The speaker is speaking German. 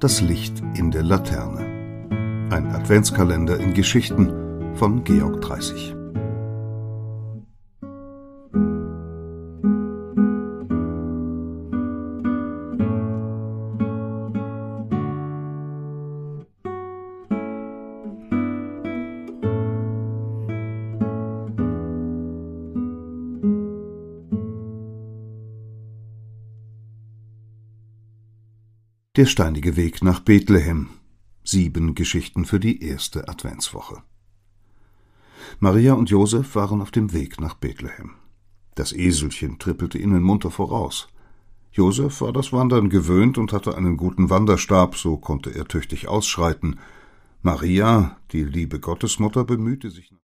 Das Licht in der Laterne. Ein Adventskalender in Geschichten von Georg Dreißig. Der steinige Weg nach Bethlehem. 7 Geschichten für die erste Adventswoche. Maria und Josef waren auf dem Weg nach Bethlehem. Das Eselchen trippelte ihnen munter voraus. Josef war das Wandern gewöhnt und hatte einen guten Wanderstab, so konnte er tüchtig ausschreiten. Maria, die liebe Gottesmutter, bemühte sich